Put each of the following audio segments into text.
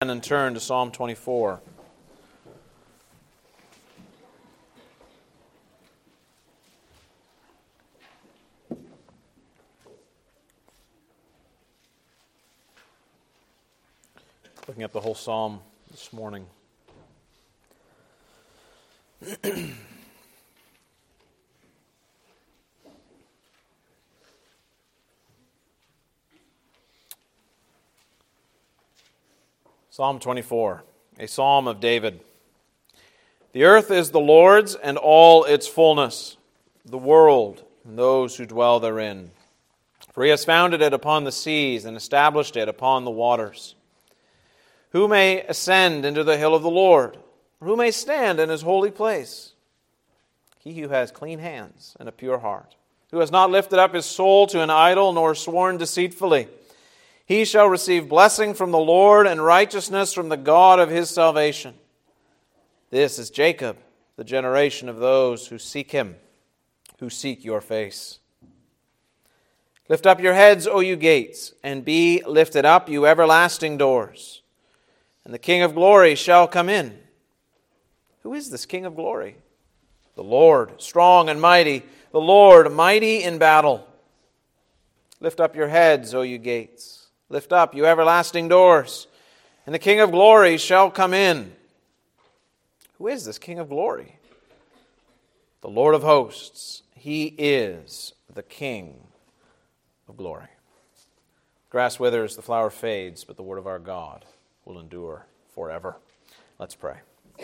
And turn to Psalm 24. Looking at the whole psalm this morning. Psalm 24, a psalm of David. The earth is the Lord's and all its fullness, the world and those who dwell therein. For he has founded it upon the seas and established it upon the waters. Who may ascend into the hill of the Lord? Who may stand in his holy place? He who has clean hands and a pure heart, who has not lifted up his soul to an idol nor sworn deceitfully. He shall receive blessing from the Lord and righteousness from the God of his salvation. This is Jacob, the generation of those who seek him, who seek your face. Lift up your heads, O you gates, and be lifted up, you everlasting doors. And the King of glory shall come in. Who is this King of glory? The Lord, strong and mighty, the Lord, mighty in battle. Lift up your heads, O you gates. Lift up, you everlasting doors, and the King of glory shall come in. Who is this King of glory? The Lord of hosts. He is the King of glory. Grass withers, the flower fades, but the word of our God will endure forever. Let's pray.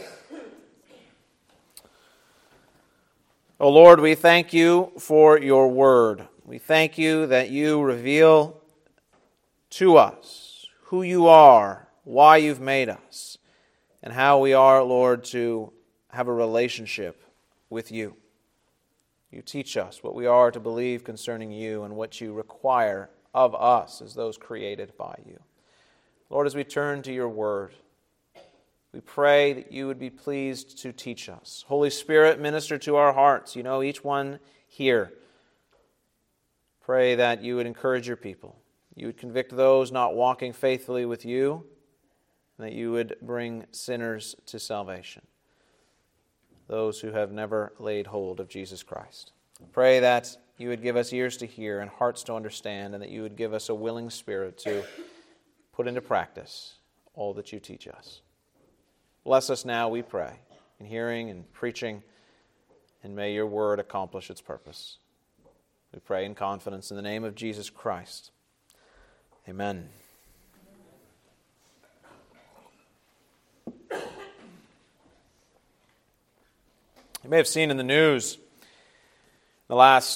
O Lord, we thank you for your word. We thank you that you reveal to us who you are, why you've made us, and how we are, Lord, to have a relationship with you. You teach us what we are to believe concerning you and what you require of us as those created by you. Lord, as we turn to your word, we pray that you would be pleased to teach us. Holy Spirit, minister to our hearts. You know each one here. Pray that you would encourage your people. You would convict those not walking faithfully with you, and that you would bring sinners to salvation, those who have never laid hold of Jesus Christ. Pray that you would give us ears to hear and hearts to understand, and that you would give us a willing spirit to put into practice all that you teach us. Bless us now, we pray, in hearing and preaching, and may your word accomplish its purpose. We pray in confidence in the name of Jesus Christ. Amen. You may have seen in the news a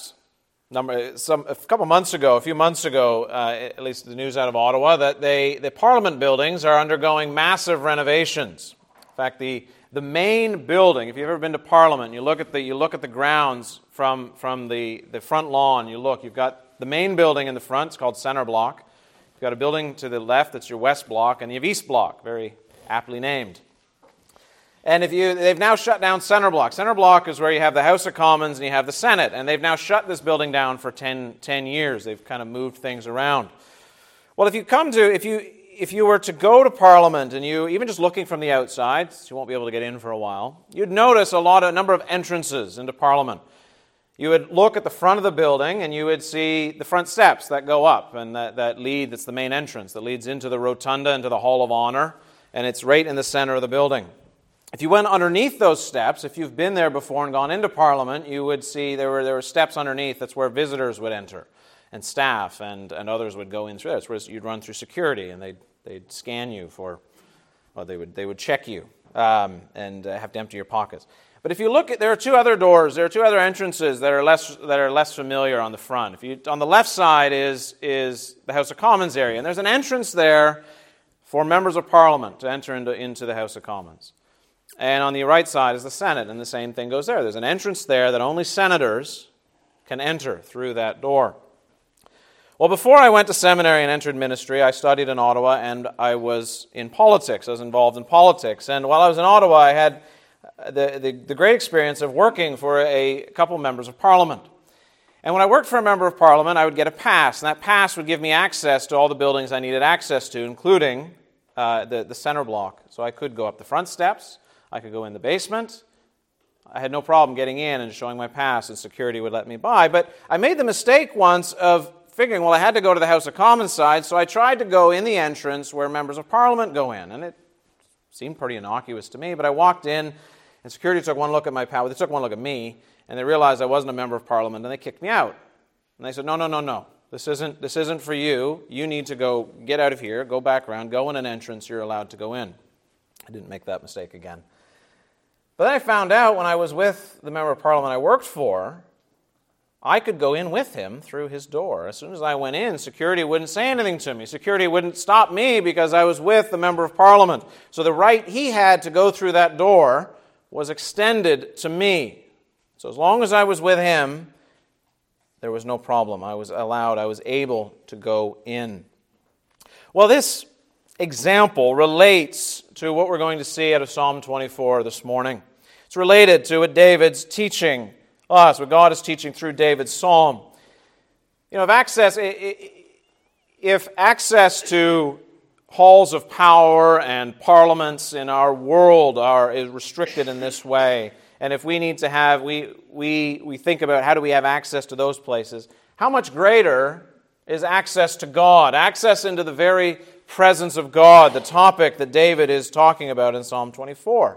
few months ago, at least the news out of Ottawa, that the Parliament buildings are undergoing massive renovations. In fact, the main building, if you've ever been to Parliament, you look at the grounds from the front lawn. You've got the main building in the front. It's called Centre Block. You've got a building to the left that's your West Block, and you have East Block, very aptly named. And they've now shut down Centre Block. Centre Block is where you have the House of Commons and you have the Senate, and they've now shut this building down for 10 years. They've kind of moved things around. Well, if you were to go to Parliament, and you, even just looking from the outside, you won't be able to get in for a while, you'd notice a number of entrances into Parliament. You would look at the front of the building, and you would see the front steps that go up, and that's the main entrance, that leads into the rotunda, into the Hall of Honor, and it's right in the center of the building. If you went underneath those steps, if you've been there before and gone into Parliament, you would see there were steps underneath. That's where visitors would enter, and staff and others would go in through. That's where you'd run through security, and they'd scan you they would check you and have to empty your pockets. But if you look there are two other doors, there are two other entrances that are less familiar on the front. On the left side is the House of Commons area, and there's an entrance there for members of Parliament to enter into the House of Commons. And on the right side is the Senate, and the same thing goes there. There's an entrance there that only senators can enter through that door. Well, before I went to seminary and entered ministry, I studied in Ottawa, and I was in politics. I was involved in politics. And while I was in Ottawa, I had the great experience of working for a couple members of Parliament. And when I worked for a member of Parliament, I would get a pass, and that pass would give me access to all the buildings I needed access to, including the center block. So I could go up the front steps, I could go in the basement. I had no problem getting in and showing my pass, and security would let me by. But I made the mistake once of figuring, well, I had to go to the House of Commons side, so I tried to go in the entrance where members of Parliament go in. And it seemed pretty innocuous to me, but I walked in, and security took one look at my pass. They took one look at me, and they realized I wasn't a member of Parliament, and they kicked me out. And they said, no. This isn't for you. You need to go get out of here, go back around, go in an entrance. You're allowed to go in. I didn't make that mistake again. But then I found out when I was with the member of Parliament I worked for, I could go in with him through his door. As soon as I went in, security wouldn't say anything to me. Security wouldn't stop me because I was with the member of Parliament. So the right he had to go through that door was extended to me. So as long as I was with him, there was no problem. I was able to go in. Well, this example relates to what we're going to see out of Psalm 24 this morning. It's related to what David's teaching us, what God is teaching through David's psalm. If access to halls of power and parliaments in our world is restricted in this way, and if we need to have, we think about how do we have access to those places, how much greater is access to God, access into the very presence of God, the topic that David is talking about in Psalm 24.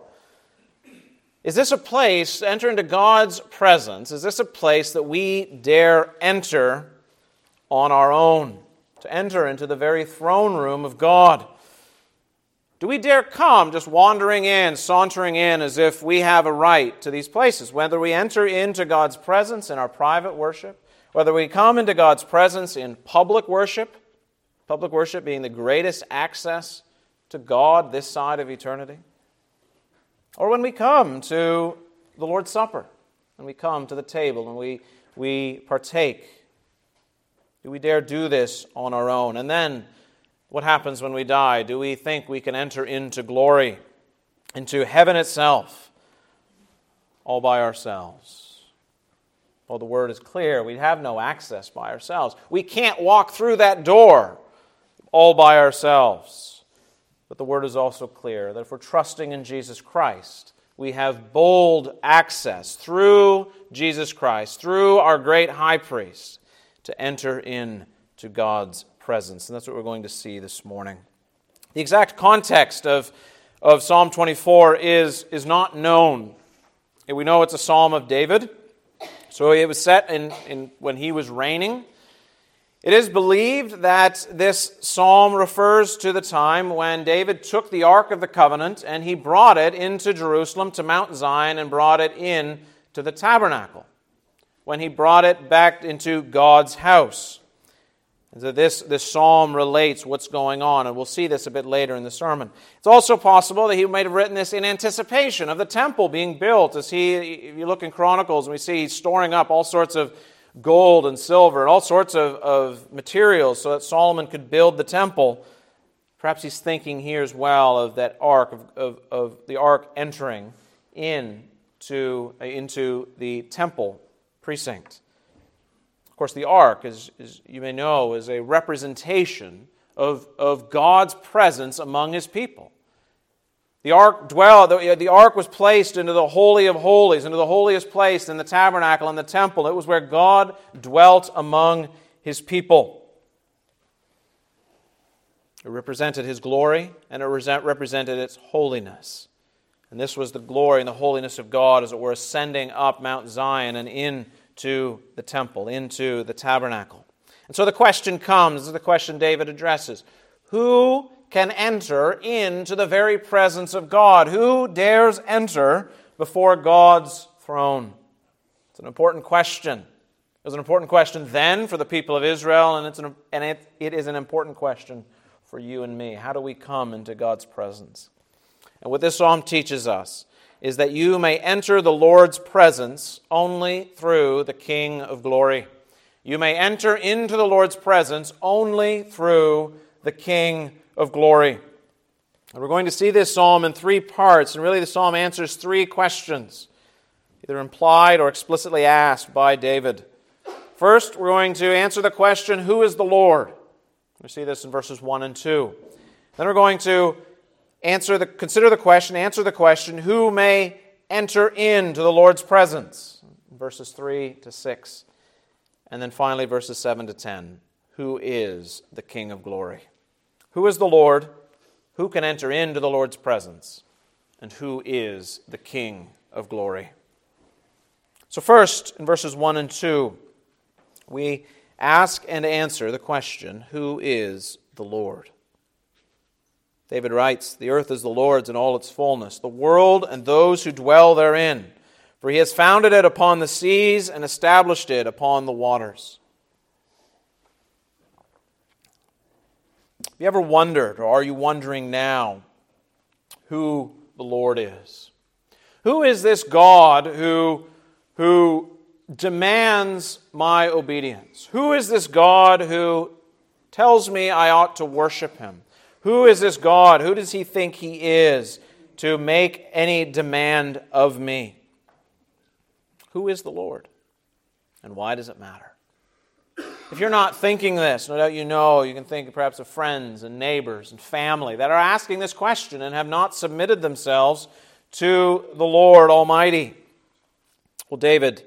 Is this a place, to enter into God's presence, is this a place that we dare enter on our own, to enter into the very throne room of God? Do we dare come just wandering in, sauntering in as if we have a right to these places? Whether we enter into God's presence in our private worship, whether we come into God's presence in public worship being the greatest access to God this side of eternity, or when we come to the Lord's Supper, when we come to the table and we partake, do we dare do this on our own? And then, what happens when we die? Do we think we can enter into glory, into heaven itself, all by ourselves? Well, the Word is clear. We have no access by ourselves. We can't walk through that door all by ourselves. But the Word is also clear that if we're trusting in Jesus Christ, we have bold access through Jesus Christ, through our great high priest, to enter into God's presence. And that's what we're going to see this morning. The exact context of Psalm 24 is not known. We know it's a psalm of David. So it was set in when he was reigning. It is believed that this psalm refers to the time when David took the Ark of the Covenant and he brought it into Jerusalem to Mount Zion and brought it in to the tabernacle, when he brought it back into God's house. And so this psalm relates what's going on, and we'll see this a bit later in the sermon. It's also possible that he might have written this in anticipation of the temple being built. If you look in Chronicles, and we see he's storing up all sorts of gold and silver and all sorts of materials so that Solomon could build the temple. Perhaps he's thinking here as well of that ark, of the ark entering into the temple precinct. Of course, the ark, as you may know, is a representation of God's presence among His people. The ark was placed into the Holy of Holies, into the holiest place in the tabernacle and the temple. It was where God dwelt among His people. It represented His glory, and it represented its holiness. And this was the glory and the holiness of God as it were ascending up Mount Zion and into the temple, into the tabernacle. And so the question comes, this is the question David addresses: who can enter into the very presence of God? Who dares enter before God's throne? It's an important question. It was an important question then for the people of Israel, and it is an important question for you and me. How do we come into God's presence? And what this psalm teaches us is that you may enter the Lord's presence only through the King of glory. You may enter into the Lord's presence only through the King of glory. And we're going to see this psalm in three parts, and really the psalm answers three questions, either implied or explicitly asked by David. First, we're going to answer the question, who is the Lord? We see this in verses 1 and 2. Then we're going to answer the question, who may enter into the Lord's presence? Verses 3 to 6. And then finally, verses 7 to 10. Who is the King of glory? Who is the Lord? Who can enter into the Lord's presence? And who is the King of glory? So first, in verses 1 and 2, we ask and answer the question, who is the Lord? David writes, "The earth is the Lord's and all its fullness, the world and those who dwell therein. For he has founded it upon the seas and established it upon the waters." Have you ever wondered, or are you wondering now, who the Lord is? Who is this God who demands my obedience? Who is this God who tells me I ought to worship Him? Who is this God? Who does He think He is to make any demand of me? Who is the Lord? And why does it matter? If you're not thinking this, no doubt you can think perhaps of friends and neighbors and family that are asking this question and have not submitted themselves to the Lord Almighty. Well, David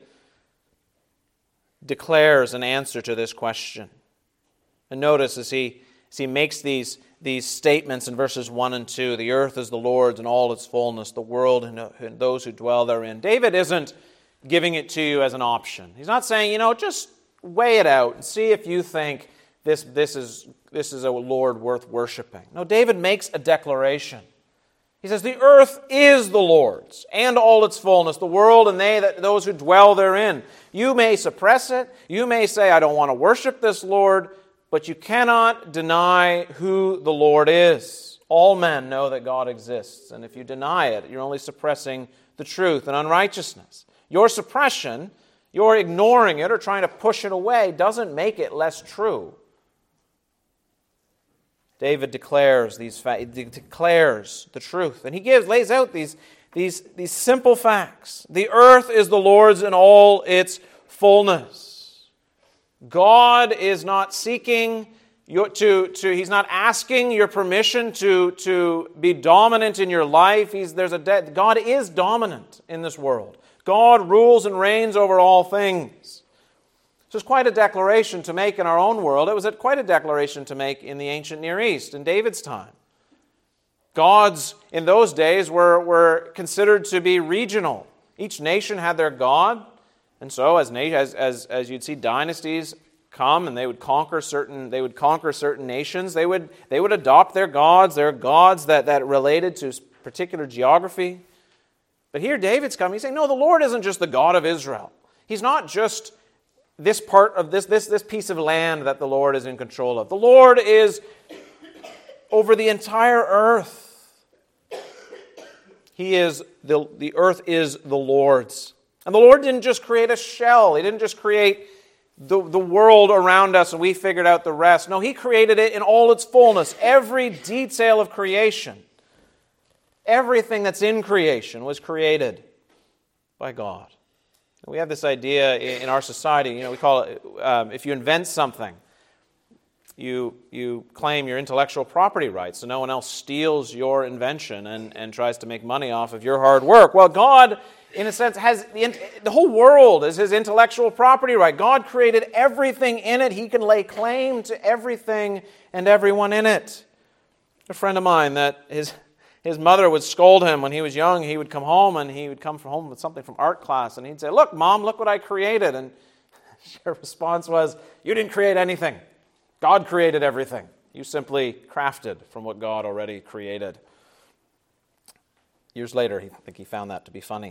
declares an answer to this question. And notice as he makes these statements in verses 1 and 2, the earth is the Lord's and all its fullness, the world and those who dwell therein. David isn't giving it to you as an option. He's not saying, just weigh it out and see if you think this is a Lord worth worshiping. No, David makes a declaration. He says, the earth is the Lord's and all its fullness, the world and those who dwell therein. You may suppress it. You may say, I don't want to worship this Lord, but you cannot deny who the Lord is. All men know that God exists, and if you deny it, you're only suppressing the truth and unrighteousness. Your suppression, your ignoring it or trying to push it away doesn't make it less true. David declares declares the truth, and he lays out these simple facts. The earth is the Lord's in all its fullness. God is not seeking he's not asking your permission to be dominant in your life. God is dominant in this world. God rules and reigns over all things. So it's quite a declaration to make in our own world. It was quite a declaration to make in the ancient Near East in David's time. Gods in those days were considered to be regional. Each nation had their god, and so as you'd see dynasties come and they would conquer certain nations, they would adopt their gods that related to particular geography. But here David's coming. He's saying, no, the Lord isn't just the God of Israel. He's not just this part of this piece of land that the Lord is in control of. The Lord is over the entire earth. The earth is the Lord's. And the Lord didn't just create a shell. He didn't just create the world around us and we figured out the rest. No, He created it in all its fullness. Every detail of creation, everything that's in creation was created by God. We have this idea in our society, we call it, if you invent something, you claim your intellectual property rights, so no one else steals your invention and tries to make money off of your hard work. Well, God, in a sense, has the whole world is His intellectual property right. God created everything in it. He can lay claim to everything and everyone in it. A friend of mine that his mother would scold him when he was young. He would come home and he would come home with something from art class and he'd say, "Look, Mom, look what I created." And her response was, "You didn't create anything. God created everything. You simply crafted from what God already created." Years later, I think he found that to be funny.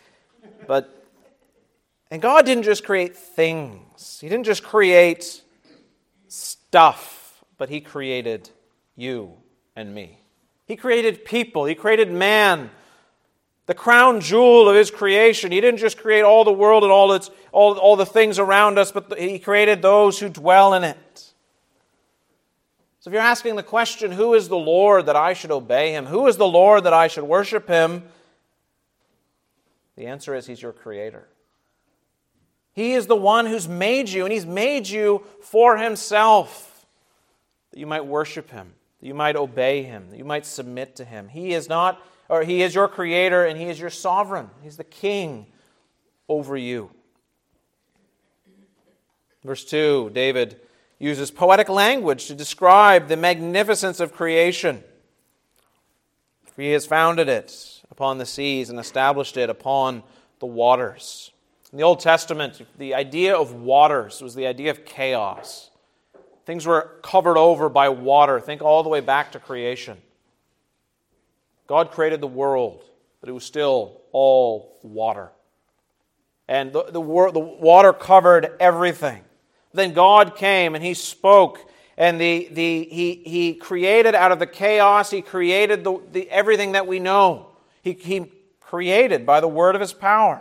And God didn't just create things. He didn't just create stuff, but He created you and me. He created people. He created man, the crown jewel of His creation. He didn't just create all the world and all the things around us, but He created those who dwell in it. So if you're asking the question, who is the Lord that I should obey Him? Who is the Lord that I should worship Him? The answer is He's your Creator. He is the one who's made you, and He's made you for Himself, that you might worship Him, that you might obey Him, that you might submit to Him. He is your Creator and He is your sovereign. He's the King over you. Verse 2, David uses poetic language to describe the magnificence of creation. For He has founded it upon the seas and established it upon the waters. In the Old Testament, the idea of waters was the idea of chaos. Things were covered over by water. Think all the way back to creation. God created the world, but it was still all water. And the water covered everything. Then God came and He spoke, and He created out of the chaos. He created everything that we know. He created by the word of His power.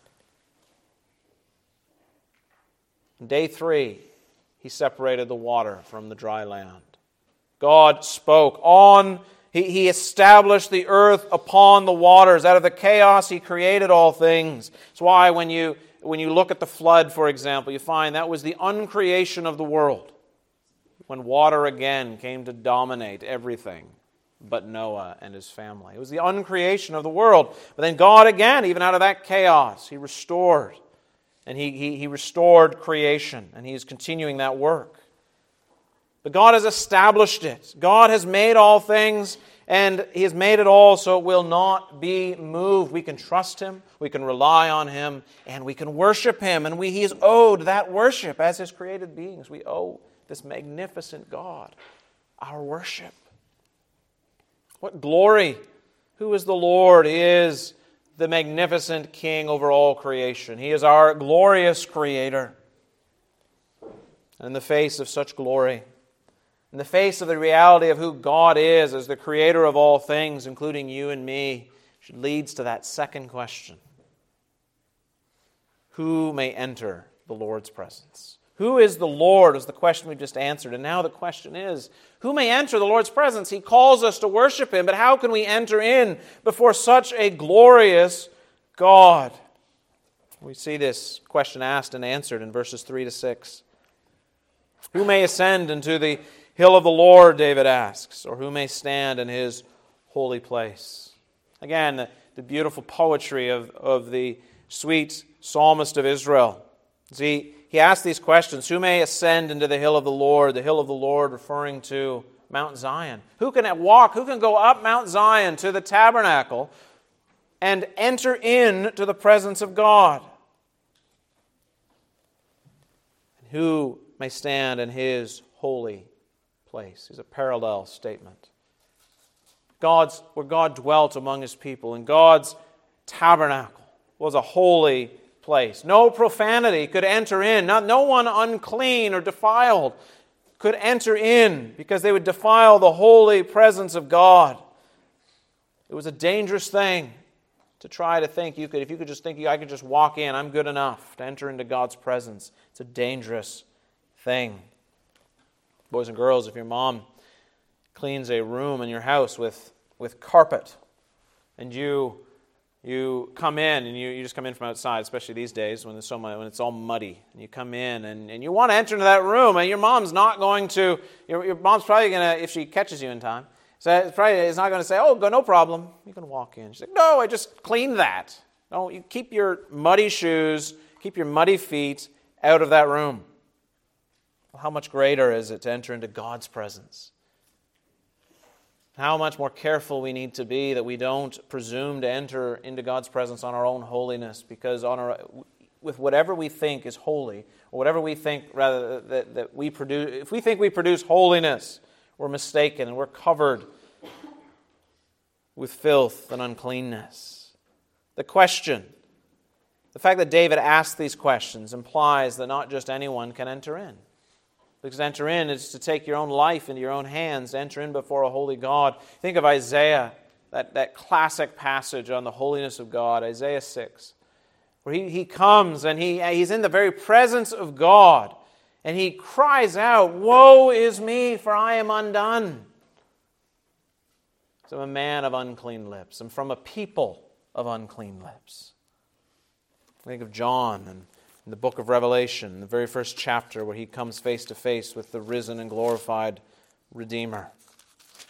On day 3, He separated the water from the dry land. God spoke. He established the earth upon the waters. Out of the chaos, He created all things. That's why when you look at the flood, for example, you find that was the uncreation of the world. When water again came to dominate everything but Noah and his family. It was the uncreation of the world. But then God again, even out of that chaos, He restored. And He restored creation. And He is continuing that work. But God has established it. God has made all things, and He has made it all so it will not be moved. We can trust Him, we can rely on Him, and we can worship Him. And He is owed that worship as His created beings. We owe this magnificent God our worship. What glory! Who is the Lord? He is the magnificent King over all creation. He is our glorious Creator. And in the face of such glory, in the face of the reality of who God is as the Creator of all things, including you and me, which leads to that second question. Who may enter the Lord's presence? Who is the Lord is the question we just answered. And now the question is, who may enter the Lord's presence? He calls us to worship Him, but how can we enter in before such a glorious God? We see this question asked and answered in verses 3 to 6. Who may ascend into the hill of the Lord, David asks, or who may stand in His holy place? Again, the beautiful poetry of the sweet psalmist of Israel. See, he asks these questions. Who may ascend into the hill of the Lord referring to Mount Zion? Who can go up Mount Zion to the tabernacle and enter into the presence of God? And who may stand in His holy place? Is a parallel statement. Where God dwelt among His people, and God's tabernacle was a holy place. No profanity could enter in. No one unclean or defiled could enter in because they would defile the holy presence of God. It was a dangerous thing to try to think if you could just think I could just walk in, I'm good enough to enter into God's presence. It's a dangerous thing. Boys and girls, if your mom cleans a room in your house with carpet, and you come in and you just come in from outside, especially these days when it's all muddy, and you come in and you want to enter into that room, and your mom's not going to. Your mom's probably going to, if she catches you in time, is not going to say, "Oh, no problem, you can walk in." She's like, "No, I just cleaned that." No, you keep your muddy shoes, keep your muddy feet out of that room. Well, how much greater is it to enter into God's presence? How much more careful we need to be that we don't presume to enter into God's presence on our own holiness, because with whatever we think is holy, or whatever we think rather that we produce, if we think we produce holiness, we're mistaken and we're covered with filth and uncleanness. The fact that David asked these questions implies that not just anyone can enter in. Because to enter in is to take your own life into your own hands, to enter in before a holy God. Think of Isaiah, that classic passage on the holiness of God, Isaiah 6, where he comes and he's in the very presence of God, and he cries out, "Woe is me, for I am undone. I'm a man of unclean lips. I'm from a people of unclean lips." Think of John and in the book of Revelation, the very first chapter, where he comes face to face with the risen and glorified Redeemer.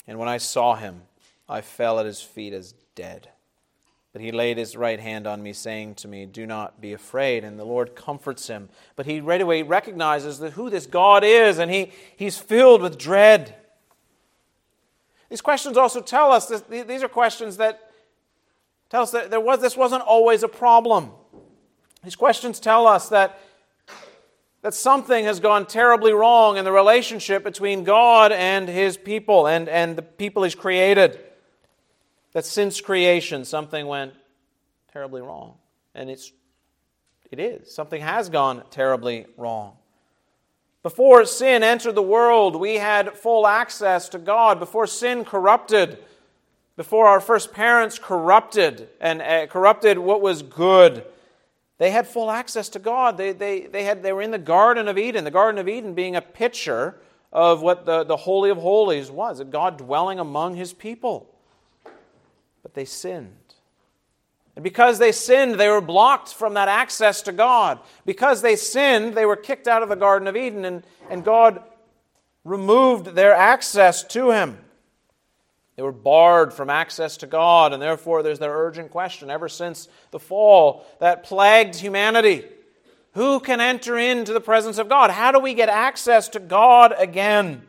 And when I saw him, I fell at his feet as dead. But he laid his right hand on me, saying to me, do not be afraid. And the Lord comforts him. But he right away recognizes who this God is, and he's filled with dread. These questions also tell us, these are questions that tell us that this wasn't always a problem. These questions tell us that something has gone terribly wrong in the relationship between God and His people and the people He's created. That since creation, something went terribly wrong. And it is. Something has gone terribly wrong. Before sin entered the world, we had full access to God. Before sin corrupted, before our first parents corrupted and corrupted what was good, they had full access to God. They were in the Garden of Eden. The Garden of Eden being a picture of what the Holy of Holies was, God dwelling among His people. But they sinned. And because they sinned, they were blocked from that access to God. Because they sinned, they were kicked out of the Garden of Eden, and God removed their access to Him. They were barred from access to God, and therefore there's their urgent question ever since the fall that plagued humanity. Who can enter into the presence of God? How do we get access to God again?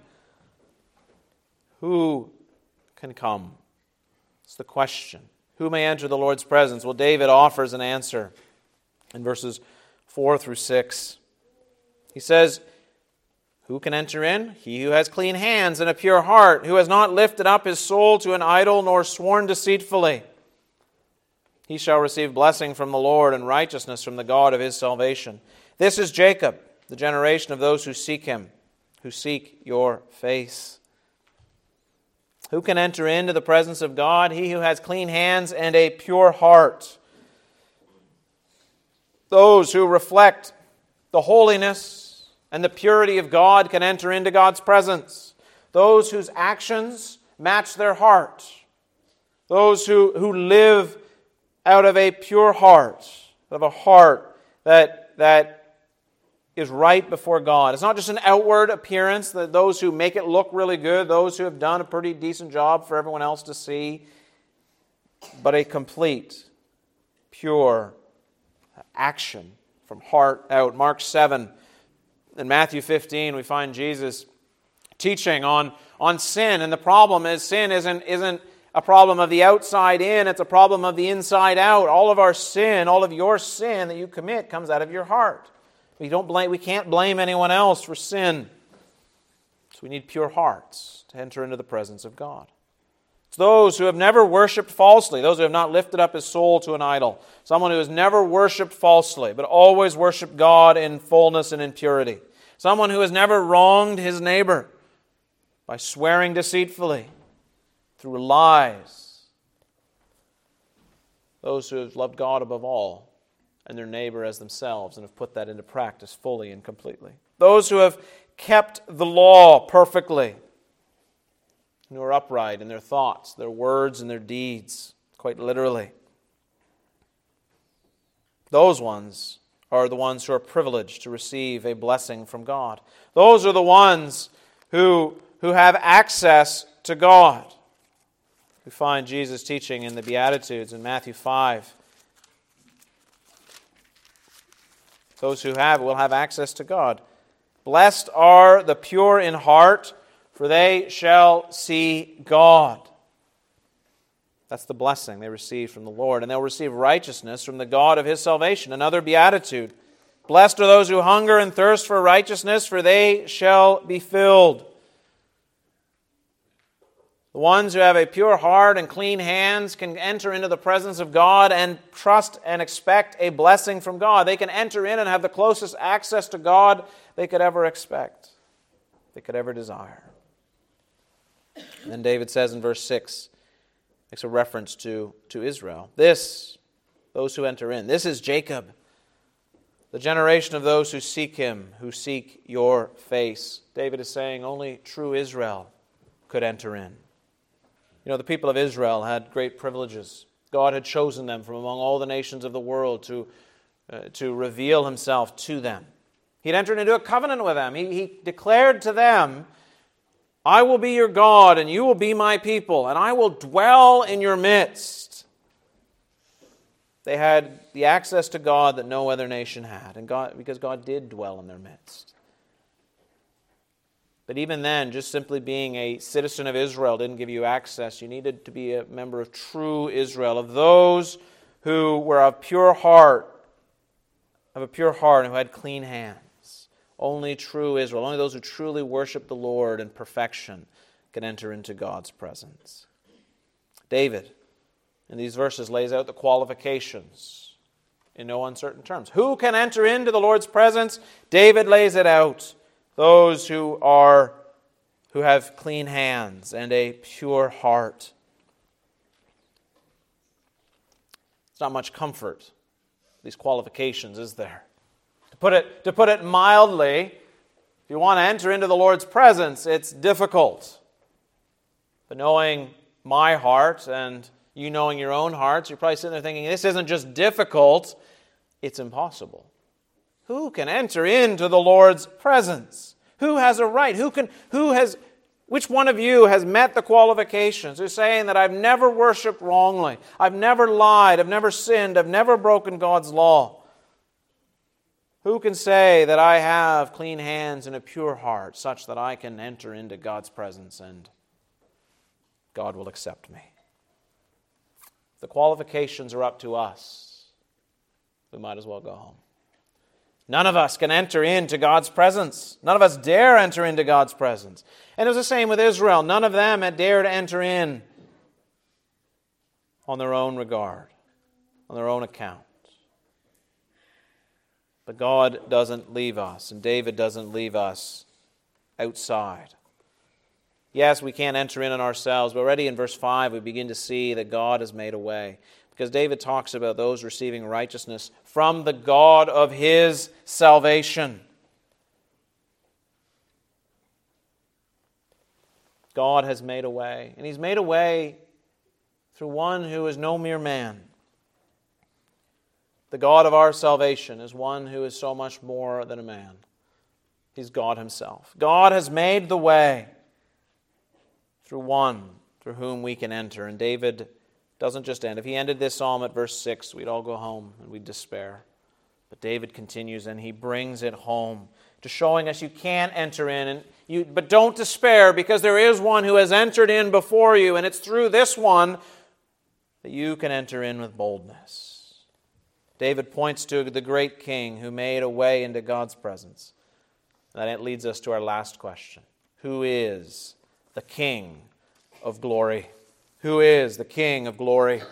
Who can come? It's the question. Who may enter the Lord's presence? Well, David offers an answer in verses 4 through 6. He says, who can enter in? He who has clean hands and a pure heart, who has not lifted up his soul to an idol nor sworn deceitfully. He shall receive blessing from the Lord and righteousness from the God of his salvation. This is Jacob, the generation of those who seek Him, who seek your face. Who can enter into the presence of God? He who has clean hands and a pure heart. Those who reflect the holiness and the purity of God can enter into God's presence. Those whose actions match their heart. Those who live out of a pure heart, of a heart that is right before God. It's not just an outward appearance, that those who make it look really good, those who have done a pretty decent job for everyone else to see, but a complete, pure action from heart out. Mark 7 and Matthew 15, we find Jesus teaching on sin, and the problem is sin isn't a problem of the outside in, it's a problem of the inside out. All of our sin, all of your sin that you commit comes out of your heart. We can't blame anyone else for sin. So we need pure hearts to enter into the presence of God. It's those who have never worshipped falsely, those who have not lifted up his soul to an idol. Someone who has never worshipped falsely, but always worshipped God in fullness and in purity. Someone who has never wronged his neighbor by swearing deceitfully, through lies. Those who have loved God above all and their neighbor as themselves and have put that into practice fully and completely. Those who have kept the law perfectly and who are upright in their thoughts, their words, and their deeds, quite literally. Those ones are the ones who are privileged to receive a blessing from God. Those are the ones who have access to God. We find Jesus teaching in the Beatitudes in Matthew 5. Those who have will have access to God. Blessed are the pure in heart, for they shall see God. That's the blessing they receive from the Lord. And they'll receive righteousness from the God of his salvation. Another beatitude. Blessed are those who hunger and thirst for righteousness, for they shall be filled. The ones who have a pure heart and clean hands can enter into the presence of God and trust and expect a blessing from God. They can enter in and have the closest access to God they could ever expect, they could ever desire. And then David says in verse 6, makes a reference to Israel. Those who enter in. This is Jacob, the generation of those who seek him, who seek your face. David is saying only true Israel could enter in. You know, the people of Israel had great privileges. God had chosen them from among all the nations of the world to reveal himself to them. He'd entered into a covenant with them. He declared to them I will be your God, and you will be my people, and I will dwell in your midst. They had the access to God that no other nation had, and because God did dwell in their midst. But even then, just simply being a citizen of Israel didn't give you access. You needed to be a member of true Israel, of those who were of a pure heart, and who had clean hands. Only true Israel, only those who truly worship the Lord in perfection can enter into God's presence. David, in these verses, lays out the qualifications in no uncertain terms. Who can enter into the Lord's presence? David lays it out. Those who have clean hands and a pure heart. It's not much comfort, these qualifications, is there? To put it mildly, if you want to enter into the Lord's presence, it's difficult. But knowing my heart and you knowing your own hearts, you're probably sitting there thinking, this isn't just difficult, it's impossible. Who can enter into the Lord's presence? Who has a right? Which one of you has met the qualifications? Who's saying that I've never worshipped wrongly, I've never lied, I've never sinned, I've never broken God's law? Who can say that I have clean hands and a pure heart such that I can enter into God's presence and God will accept me? If the qualifications are up to us, we might as well go home. None of us can enter into God's presence. None of us dare enter into God's presence. And it was the same with Israel. None of them had dared enter in on their own regard, on their own account. But God doesn't leave us, and David doesn't leave us outside. Yes, we can't enter in on ourselves, but already in verse 5 we begin to see that God has made a way. Because David talks about those receiving righteousness from the God of his salvation. God has made a way, and he's made a way through one who is no mere man. The God of our salvation is one who is so much more than a man. He's God himself. God has made the way through one through whom we can enter. And David doesn't just end. If he ended this psalm at verse 6, we'd all go home and we'd despair. But David continues and he brings it home to showing us you can enter in. But don't despair, because there is one who has entered in before you, and it's through this one that you can enter in with boldness. David points to the great king who made a way into God's presence. And it leads us to our last question. Who is the King of glory? Who is the King of glory?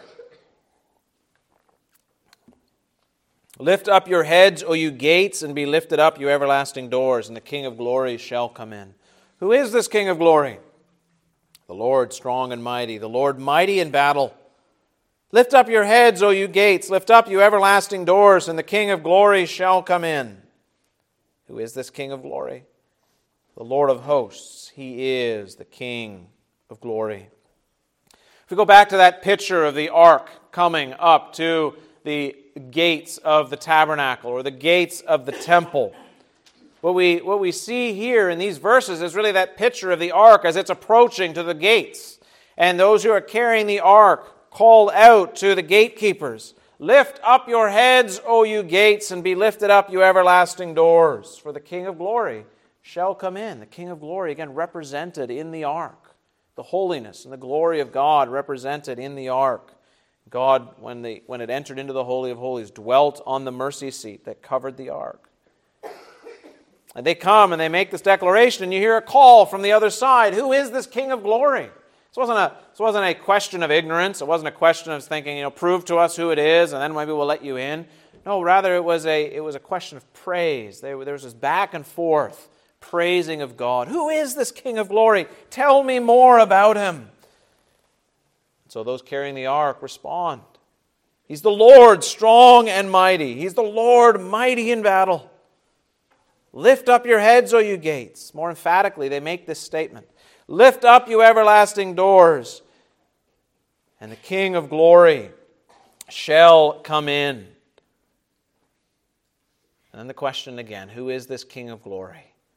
Lift up your heads, O you gates, and be lifted up, you everlasting doors, and the King of glory shall come in. Who is this King of glory? The Lord strong and mighty, the Lord mighty in battle. Lift up your heads, O you gates, lift up, you everlasting doors, and the King of glory shall come in. Who is this King of glory? The Lord of hosts. He is the King of glory. If we go back to that picture of the ark coming up to the gates of the tabernacle or the gates of the temple, what we see here in these verses is really that picture of the ark as it's approaching to the gates. And those who are carrying the ark call out to the gatekeepers, lift up your heads, O you gates, and be lifted up, you everlasting doors, for the King of glory shall come in. The King of glory, again, represented in the ark. The holiness and the glory of God represented in the ark. God, when it entered into the Holy of Holies, dwelt on the mercy seat that covered the ark. And they come and they make this declaration, and you hear a call from the other side. Who is this King of glory? This wasn't a question of ignorance. It wasn't a question of thinking, prove to us who it is, and then maybe we'll let you in. No, rather it was a question of praise. There was this back and forth praising of God. Who is this King of glory? Tell me more about him. So those carrying the ark respond. He's the Lord strong and mighty. He's the Lord mighty in battle. Lift up your heads, O you gates. More emphatically, they make this statement. Lift up, you everlasting doors, and the King of glory shall come in. And then the question again, who is this King of glory?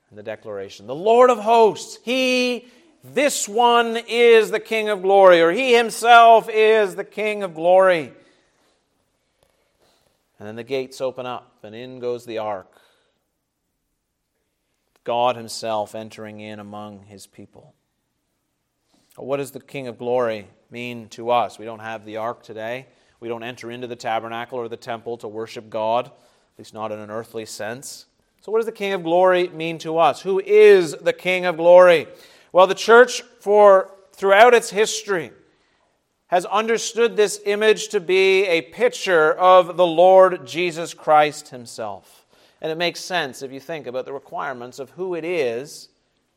in the declaration. The Lord of hosts, this one is the King of glory, or He Himself is the King of glory. And then the gates open up, and in goes the ark. God Himself entering in among His people. What does the King of glory mean to us? We don't have the ark today. We don't enter into the tabernacle or the temple to worship God, at least not in an earthly sense. So what does the King of glory mean to us? Who is the King of glory? Well, the church throughout its history has understood this image to be a picture of the Lord Jesus Christ Himself. And it makes sense if you think about the requirements of who it is,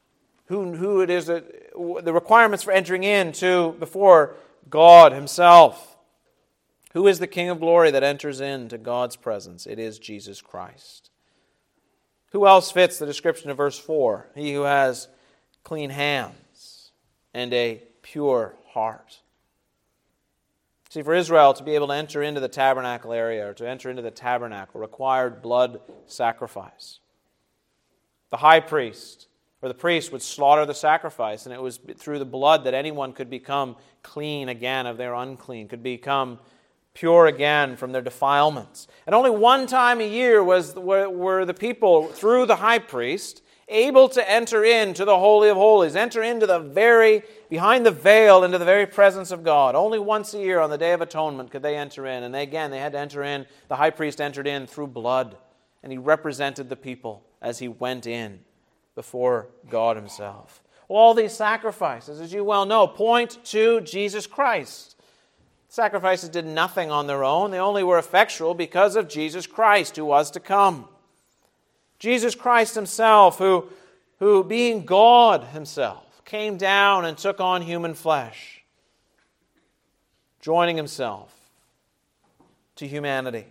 the requirements for entering before God Himself. Who is the King of glory that enters into God's presence? It is Jesus Christ. Who else fits the description of verse 4? He who has clean hands and a pure heart. See, for Israel to be able to enter into the tabernacle area or to enter into the tabernacle required blood sacrifice. The high priest or the priest would slaughter the sacrifice, and it was through the blood that anyone could become clean again of their unclean, could become pure again from their defilements. And only one time a year were the people, through the high priest, able to enter into the Holy of Holies, enter into behind the veil, into the very presence of God. Only once a year on the Day of Atonement could they enter in. And they had to enter in, the high priest entered in through blood, and he represented the people as he went in before God Himself. All these sacrifices, as you well know, point to Jesus Christ. Sacrifices did nothing on their own. They only were effectual because of Jesus Christ, who was to come. Jesus Christ Himself, who being God Himself, came down and took on human flesh, joining Himself to humanity.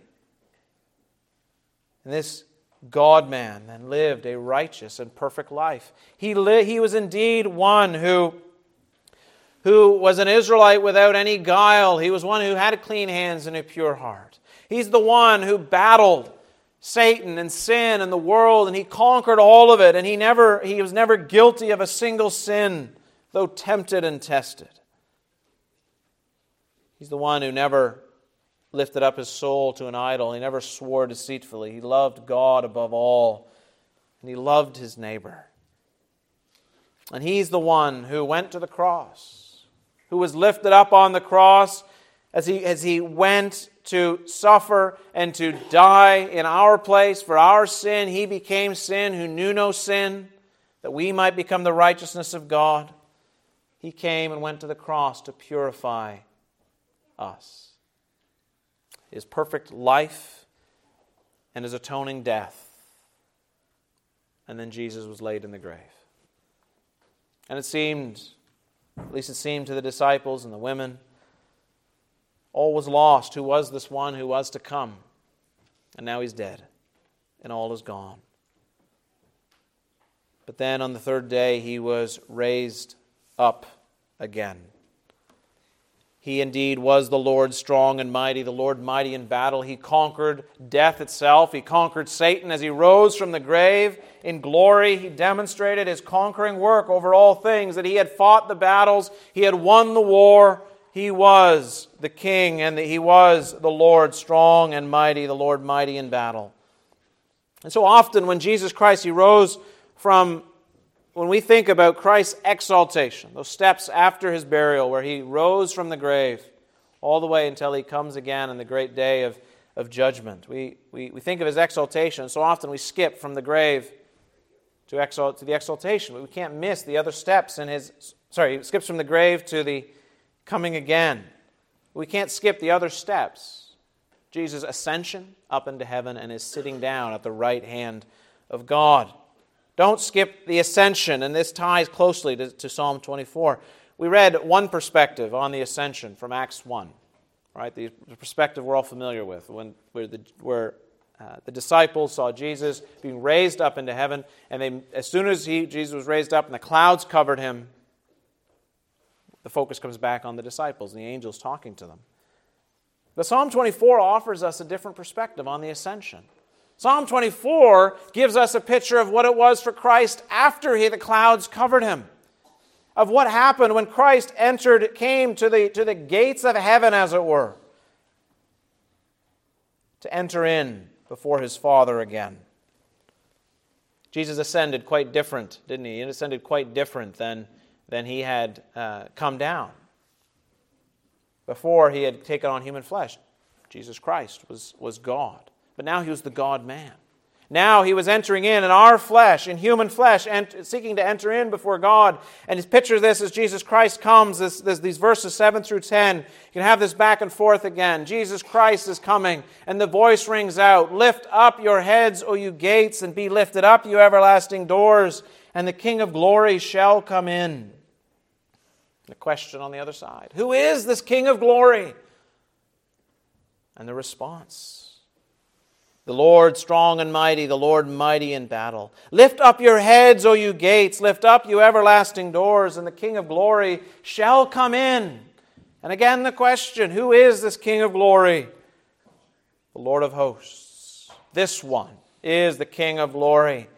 And this God-man then lived a righteous and perfect life. He was indeed one who was an Israelite without any guile. He was one who had clean hands and a pure heart. He's the one who battled Satan and sin and the world, and He conquered all of it, and He was never guilty of a single sin, though tempted and tested. He's the one who never lifted up His soul to an idol. He never swore deceitfully. He loved God above all, and He loved His neighbor. And He's the one who went to the cross, who was lifted up on the cross as he went to suffer and to die in our place for our sin. He became sin who knew no sin, that we might become the righteousness of God. He came and went to the cross to purify us. His perfect life and His atoning death. And then Jesus was laid in the grave. And it seemed to the disciples and the women, all was lost. Who was this one who was to come? And now He's dead, and all is gone. But then on the third day He was raised up again. He indeed was the Lord strong and mighty, the Lord mighty in battle. He conquered death itself. He conquered Satan as He rose from the grave in glory. He demonstrated His conquering work over all things, that He had fought the battles, He had won the war. He was the King, and He was the Lord strong and mighty, the Lord mighty in battle. And so often when Jesus Christ, He rose from, when we think about Christ's exaltation, those steps after His burial where He rose from the grave all the way until He comes again in the great day of judgment. We think of His exaltation, and so often we skip from the grave to the exaltation. But we can't miss the other steps He skips from the grave to the coming again. We can't skip the other steps. Jesus' ascension up into heaven and His sitting down at the right hand of God. Don't skip the ascension, and this ties closely to Psalm 24. We read one perspective on the ascension from Acts 1, right? The perspective we're all familiar with, where the disciples saw Jesus being raised up into heaven, and as soon as Jesus was raised up and the clouds covered Him, the focus comes back on the disciples and the angels talking to them. But Psalm 24 offers us a different perspective on the ascension. Psalm 24 gives us a picture of what it was for Christ after the clouds covered him, of what happened when Christ came to the gates of heaven, as it were, to enter in before his Father again. Jesus ascended quite different, didn't he? He ascended quite different than he had come down. Before he had taken on human flesh, Jesus Christ was God. But now he was the God-man. Now he was entering in our flesh, in human flesh, and seeking to enter in before God. And his picture of this as Jesus Christ comes, these verses 7 through 10. You can have this back and forth again. Jesus Christ is coming, and the voice rings out, "Lift up your heads, O you gates, and be lifted up, you everlasting doors, and the King of glory shall come in." The question on the other side, who is this King of glory? And the response, the Lord strong and mighty, the Lord mighty in battle. Lift up your heads, O you gates, lift up, you everlasting doors, and the King of glory shall come in. And again the question, who is this King of glory? The Lord of hosts. This one is the King of glory.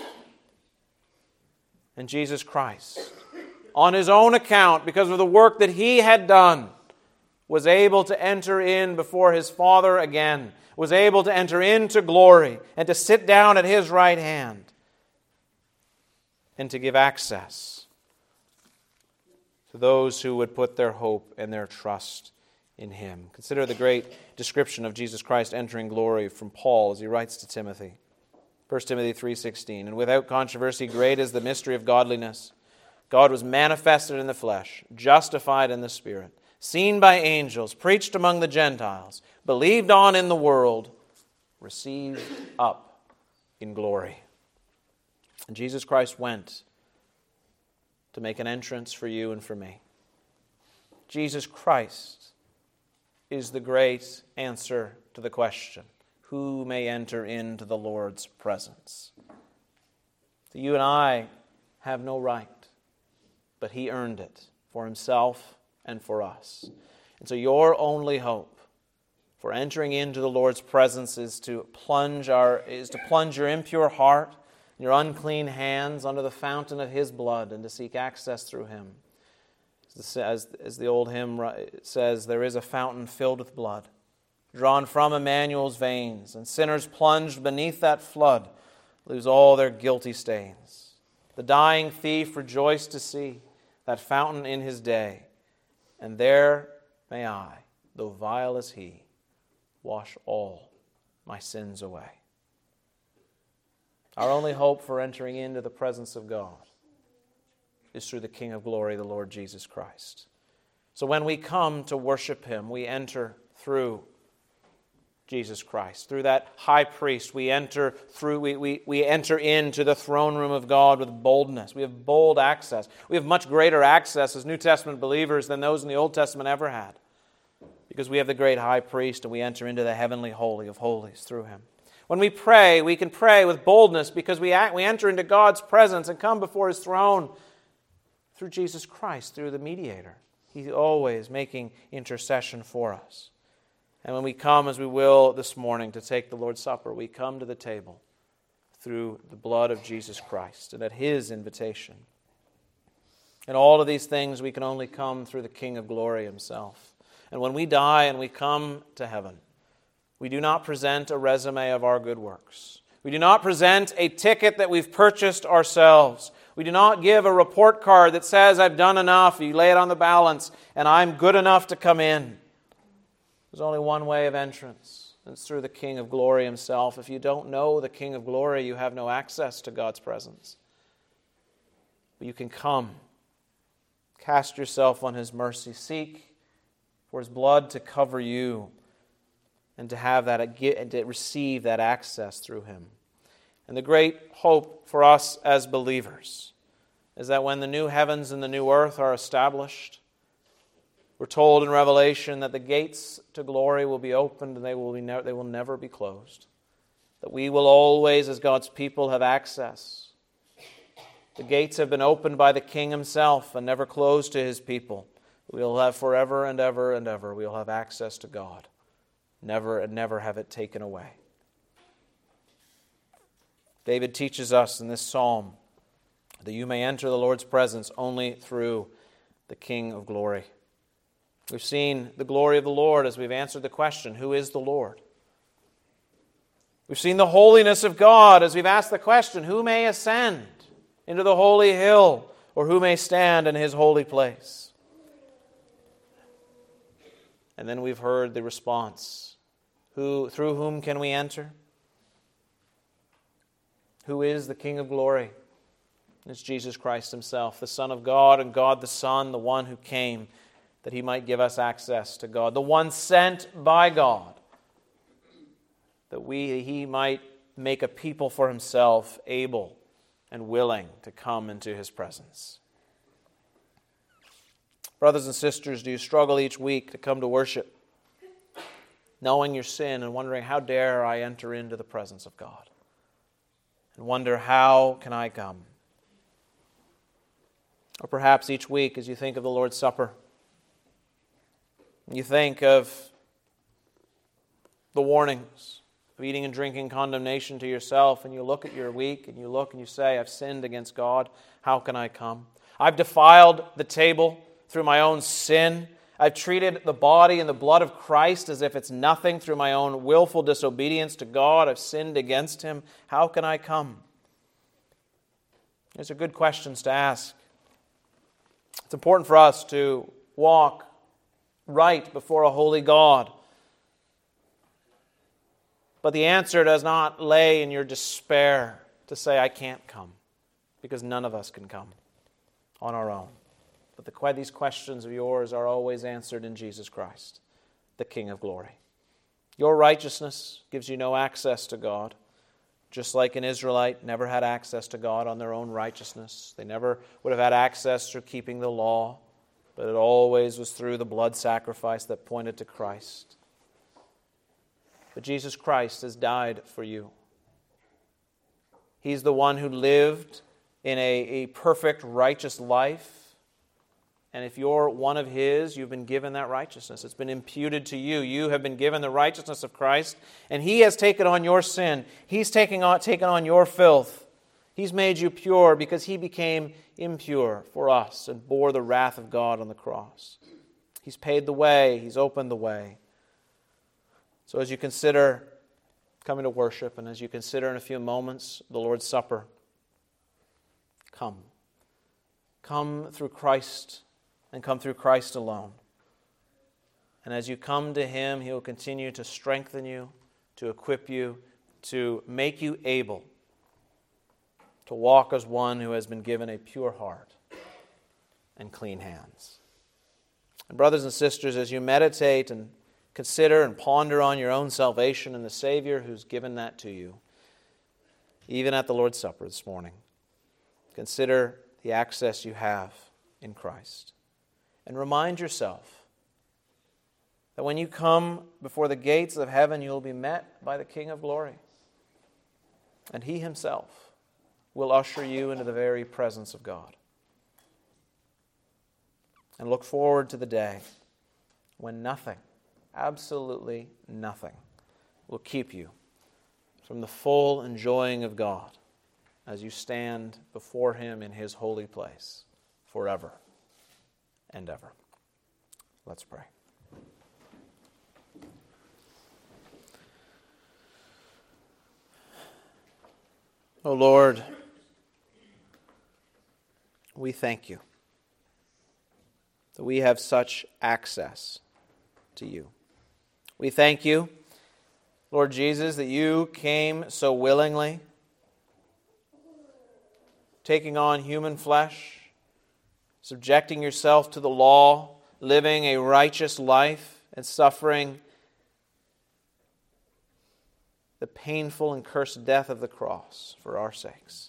And Jesus Christ, on his own account, because of the work that he had done, was able to enter in before his Father again, was able to enter into glory and to sit down at his right hand and to give access to those who would put their hope and their trust in him. Consider the great description of Jesus Christ entering glory from Paul as he writes to Timothy. 1 Timothy 3:16, "And without controversy great is the mystery of godliness. God was manifested in the flesh, justified in the Spirit, seen by angels, preached among the Gentiles, believed on in the world, received up in glory." And Jesus Christ went to make an entrance for you and for me. Jesus Christ is the great answer to the question, who may enter into the Lord's presence? You and I have no right, but he earned it for himself and for us. And so your only hope for entering into the Lord's presence is to plunge your impure heart, your unclean hands under the fountain of his blood and to seek access through him. As the old hymn says, there is a fountain filled with blood, drawn from Emmanuel's veins, and sinners plunged beneath that flood lose all their guilty stains. The dying thief rejoiced to see that fountain in his day, and there may I, though vile as he, wash all my sins away. Our only hope for entering into the presence of God is through the King of glory, the Lord Jesus Christ. So when we come to worship him, we enter through Jesus Christ. Through that high priest, we enter into the throne room of God with boldness. We have bold access. We have much greater access as New Testament believers than those in the Old Testament ever had, because we have the great high priest and we enter into the heavenly holy of holies through him. When we pray, we can pray with boldness because we enter into God's presence and come before his throne through Jesus Christ, through the mediator. He's always making intercession for us. And when we come, as we will this morning, to take the Lord's Supper, we come to the table through the blood of Jesus Christ and at his invitation. And all of these things we can only come through the King of glory himself. And when we die and we come to heaven, we do not present a resume of our good works. We do not present a ticket that we've purchased ourselves. We do not give a report card that says, I've done enough, you lay it on the balance, and I'm good enough to come in. There's only one way of entrance, and it's through the King of glory himself. If you don't know the King of glory, you have no access to God's presence. But you can come, cast yourself on his mercy, seek for his blood to cover you, and to have that, and to receive that access through him. And the great hope for us as believers is that when the new heavens and the new earth are established, we're told in Revelation that the gates to glory will be opened and they will never be closed. That we will always, as God's people, have access. The gates have been opened by the King himself and never closed to his people. We will have forever and ever and ever, we will have access to God. Never and never have it taken away. David teaches us in this psalm that you may enter the Lord's presence only through the King of glory. We've seen the glory of the Lord as we've answered the question, who is the Lord? We've seen the holiness of God as we've asked the question, who may ascend into the holy hill, or who may stand in his holy place? And then we've heard the response, through whom can we enter? Who is the King of glory? It's Jesus Christ himself, the Son of God and God the Son, the one who came that he might give us access to God, the one sent by God, that he might make a people for himself able and willing to come into his presence. Brothers and sisters, do you struggle each week to come to worship, knowing your sin and wondering, how dare I enter into the presence of God? And wonder, how can I come? Or perhaps each week as you think of the Lord's Supper, you think of the warnings of eating and drinking condemnation to yourself, and you look at your week and you look and you say, I've sinned against God, how can I come? I've defiled the table through my own sin. I've treated the body and the blood of Christ as if it's nothing through my own willful disobedience to God. I've sinned against him. How can I come? These are good questions to ask. It's important for us to walk right before a holy God. But the answer does not lay in your despair to say, I can't come, because none of us can come on our own. But these questions of yours are always answered in Jesus Christ, the King of glory. Your righteousness gives you no access to God, just like an Israelite never had access to God on their own righteousness. They never would have had access through keeping the law, but it always was through the blood sacrifice that pointed to Christ. But Jesus Christ has died for you. He's the one who lived in a perfect, righteous life. And if you're one of his, you've been given that righteousness. It's been imputed to you. You have been given the righteousness of Christ, and he has taken on your sin. He's taken on your filth. He's made you pure because he became impure for us and bore the wrath of God on the cross. He's paid the way. He's opened the way. So as you consider coming to worship, and as you consider in a few moments the Lord's Supper, come. Come through Christ, and come through Christ alone. And as you come to him, he will continue to strengthen you, to equip you, to make you able to walk as one who has been given a pure heart and clean hands. And brothers and sisters, as you meditate and consider and ponder on your own salvation and the Savior who's given that to you, even at the Lord's Supper this morning, consider the access you have in Christ. And remind yourself that when you come before the gates of heaven, you will be met by the King of glory. And he himself will usher you into the very presence of God. And look forward to the day when nothing, absolutely nothing, will keep you from the full enjoying of God as you stand before him in his holy place forever and ever. Let's pray. O Lord, we thank you that we have such access to you. We thank you, Lord Jesus, that you came so willingly, taking on human flesh, subjecting yourself to the law, living a righteous life, and suffering the painful and cursed death of the cross for our sakes.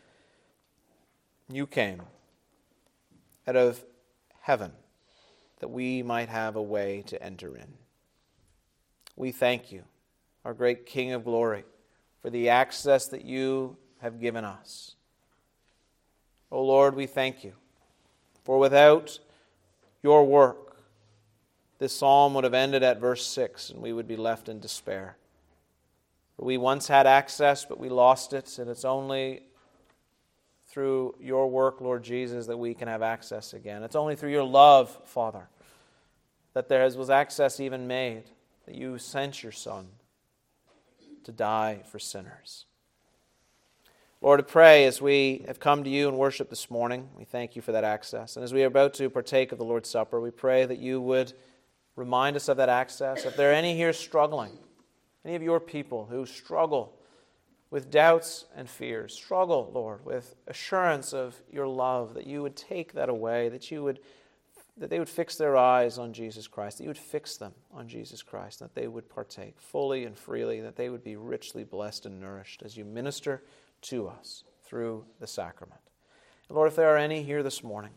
You came out of heaven that we might have a way to enter in. We thank you, our great King of glory, for the access that you have given us. O Lord, we thank you, for without your work, this psalm would have ended at verse 6 and we would be left in despair. For we once had access, but we lost it, and it's only through your work, Lord Jesus, that we can have access again. It's only through your love, Father, that there was access even made, that you sent your Son to die for sinners. Lord, I pray as we have come to you and worship this morning, we thank you for that access. And as we are about to partake of the Lord's Supper, we pray that you would remind us of that access. If there are any here struggling, any of your people who struggle with doubts and fears, struggle, Lord, with assurance of your love, that you would take that away, that they would fix their eyes on Jesus Christ, that you would fix them on Jesus Christ, that they would partake fully and freely, that they would be richly blessed and nourished as you minister to us through the sacrament. And Lord, if there are any here this morning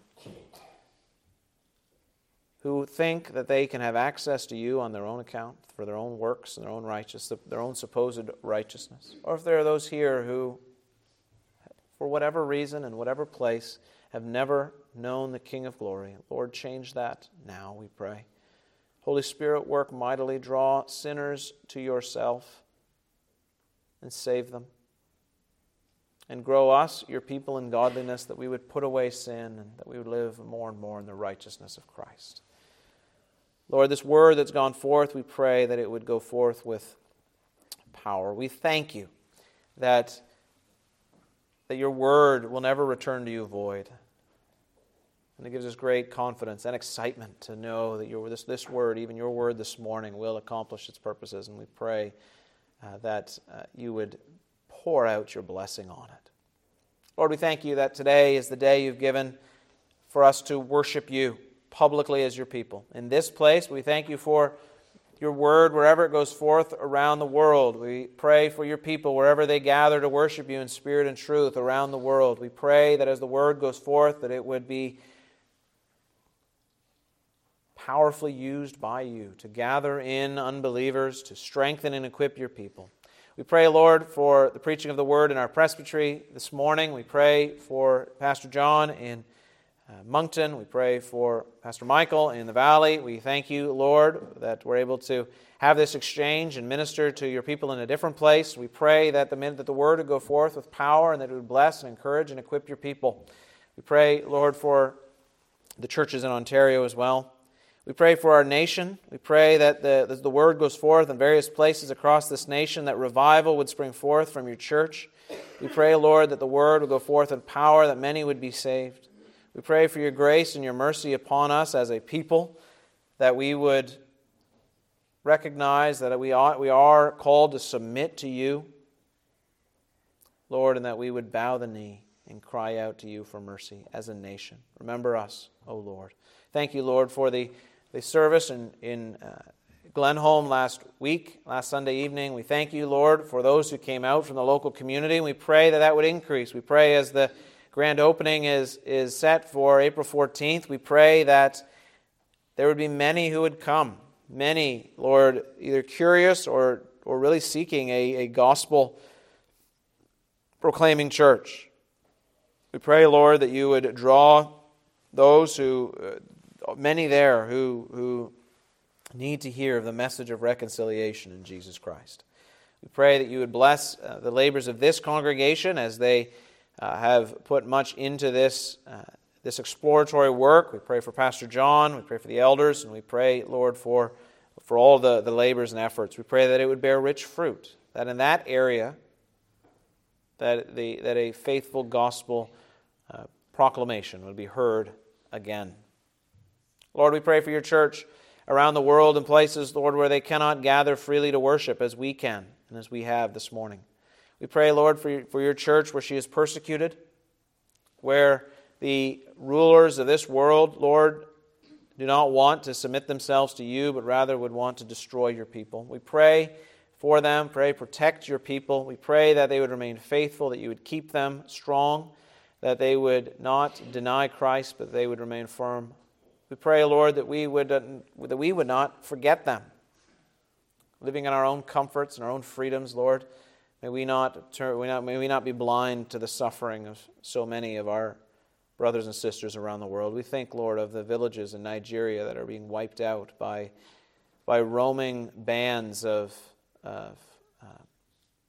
who think that they can have access to you on their own account, for their own works and their own supposed righteousness, or if there are those here who, for whatever reason and whatever place, have never known the King of Glory, Lord, change that now, we pray. Holy Spirit, work mightily, draw sinners to yourself and save them. And grow us, your people, in godliness, that we would put away sin and that we would live more and more in the righteousness of Christ. Lord, this word that's gone forth, we pray that it would go forth with power. We thank you that your word will never return to you void. And it gives us great confidence and excitement to know that this word, even your word this morning, will accomplish its purposes. And we pray that you would pour out your blessing on it. Lord, we thank you that today is the day you've given for us to worship you publicly as your people. In this place, we thank you for your word wherever it goes forth around the world. We pray for your people wherever they gather to worship you in spirit and truth around the world. We pray that as the word goes forth, that it would be powerfully used by you to gather in unbelievers, to strengthen and equip your people. We pray, Lord, for the preaching of the word in our presbytery this morning. We pray for Pastor John in Moncton. We pray for Pastor Michael in the Valley. We thank you, Lord, that we're able to have this exchange and minister to your people in a different place. We pray that the word would go forth with power and that it would bless and encourage and equip your people. We pray, Lord, for the churches in Ontario as well. We pray for our nation. We pray that the word goes forth in various places across this nation, that revival would spring forth from your church. We pray, Lord, that the word would go forth in power, that many would be saved. We pray for your grace and your mercy upon us as a people, that we would recognize that we are called to submit to you, Lord, and that we would bow the knee and cry out to you for mercy as a nation. Remember us, O Lord. Thank you, Lord, for the service in Glenholm last Sunday evening. We thank you, Lord, for those who came out from the local community. We pray that would increase. We pray as the grand opening is set for April 14th, we pray that there would be many who would come. Many, Lord, either curious or really seeking a gospel-proclaiming church. We pray, Lord, that you would draw those many there who need to hear of the message of reconciliation in Jesus Christ. We pray that you would bless the labors of this congregation as they have put much into this exploratory work. We pray for Pastor John, we pray for the elders, and we pray, Lord, for all the labors and efforts. We pray that it would bear rich fruit, that in that area, that a faithful gospel proclamation would be heard again. Lord, we pray for your church around the world in places, Lord, where they cannot gather freely to worship as we can and as we have this morning. We pray, Lord, for your church where she is persecuted, where the rulers of this world, Lord, do not want to submit themselves to you, but rather would want to destroy your people. We pray for them, protect your people. We pray that they would remain faithful, that you would keep them strong, that they would not deny Christ, but they would remain firm. We pray, Lord, that we would not forget them. Living in our own comforts and our own freedoms, Lord, may we not be blind to the suffering of so many of our brothers and sisters around the world. We think, Lord, of the villages in Nigeria that are being wiped out by roaming bands of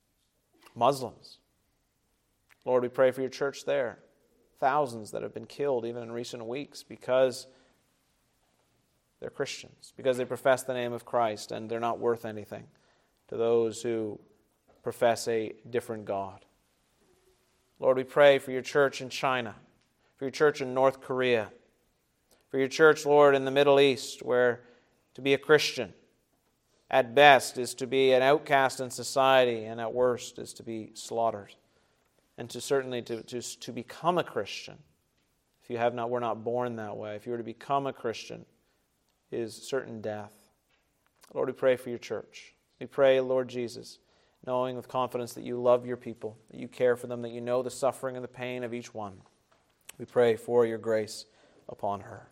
Muslims. Lord, we pray for your church there. Thousands that have been killed even in recent weeks because they're Christians, because they profess the name of Christ and they're not worth anything to those who profess a different God. Lord, we pray for your church in China, for your church in North Korea, for your church, Lord, in the Middle East, where to be a Christian at best is to be an outcast in society, and at worst is to be slaughtered. And to certainly to become a Christian, if you have not, were not born that way, if you were to become a Christian, is certain death. Lord, we pray for your church. We pray, Lord Jesus, knowing with confidence that you love your people, that you care for them, that you know the suffering and the pain of each one. We pray for your grace upon her.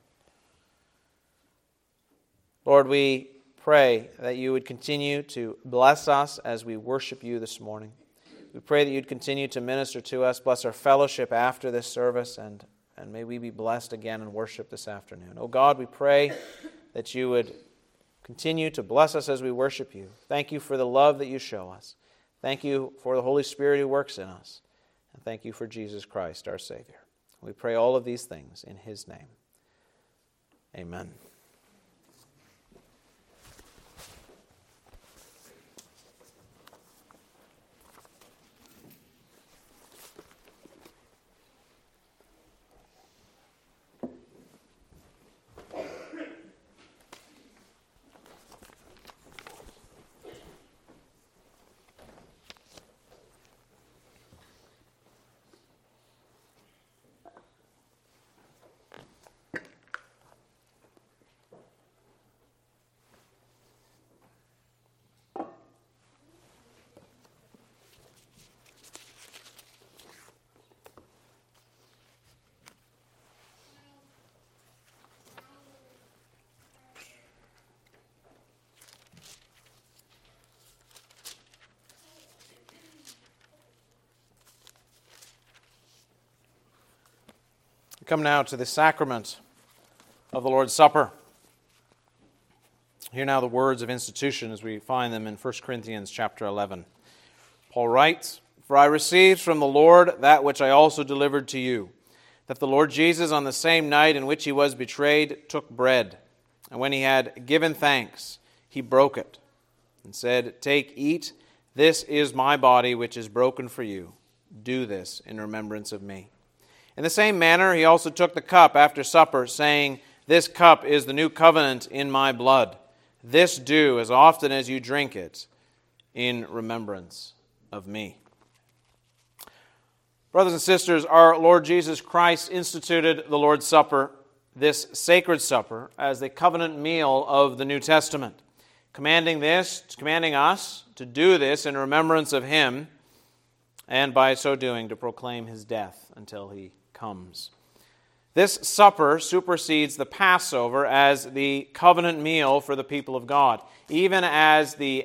Lord, we pray that you would continue to bless us as we worship you this morning. We pray that you'd continue to minister to us, bless our fellowship after this service, and may we be blessed again in worship this afternoon. Oh God, we pray that you would continue to bless us as we worship you. Thank you for the love that you show us. Thank you for the Holy Spirit who works in us. And thank you for Jesus Christ, our Savior. We pray all of these things in his name. Amen. We come now to the sacrament of the Lord's Supper. Hear now the words of institution as we find them in 1 Corinthians chapter 11. Paul writes, "For I received from the Lord that which I also delivered to you, that the Lord Jesus on the same night in which he was betrayed took bread, and when he had given thanks, he broke it, and said, 'Take, eat, this is my body which is broken for you. Do this in remembrance of me.' In the same manner, he also took the cup after supper, saying, 'This cup is the new covenant in my blood. This do as often as you drink it in remembrance of me.'" Brothers and sisters, our Lord Jesus Christ instituted the Lord's Supper, this sacred supper, as the covenant meal of the New Testament, commanding us to do this in remembrance of him, and by so doing to proclaim his death until he comes. This supper supersedes the Passover as the covenant meal for the people of God, even as the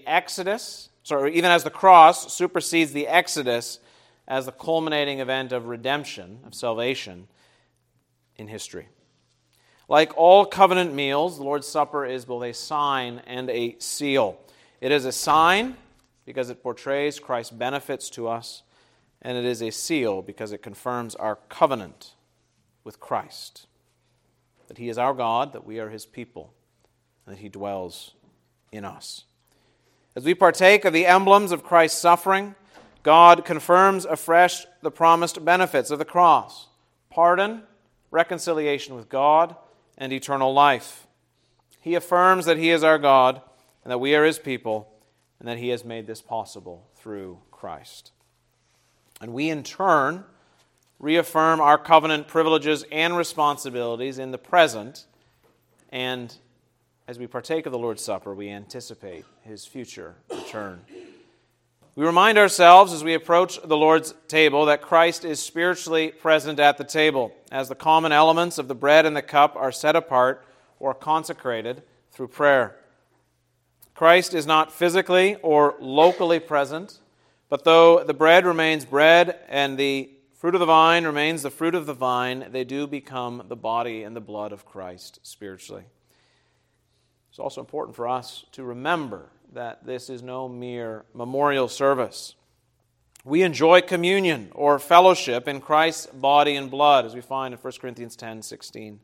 cross supersedes the Exodus as the culminating event of redemption, of salvation in history. Like all covenant meals, the Lord's Supper is both a sign and a seal. It is a sign because it portrays Christ's benefits to us, and it is a seal because it confirms our covenant with Christ, that he is our God, that we are his people, and that he dwells in us. As we partake of the emblems of Christ's suffering, God confirms afresh the promised benefits of the cross: pardon, reconciliation with God, and eternal life. He affirms that he is our God, and that we are his people, and that he has made this possible through Christ. And we, in turn, reaffirm our covenant privileges and responsibilities in the present, and as we partake of the Lord's Supper, we anticipate his future return. We remind ourselves as we approach the Lord's table that Christ is spiritually present at the table, as the common elements of the bread and the cup are set apart or consecrated through prayer. Christ is not physically or locally present, but though the bread remains bread and the fruit of the vine remains the fruit of the vine, they do become the body and the blood of Christ spiritually. It's also important for us to remember that this is no mere memorial service. We enjoy communion or fellowship in Christ's body and blood, as we find in 1 Corinthians 10:16.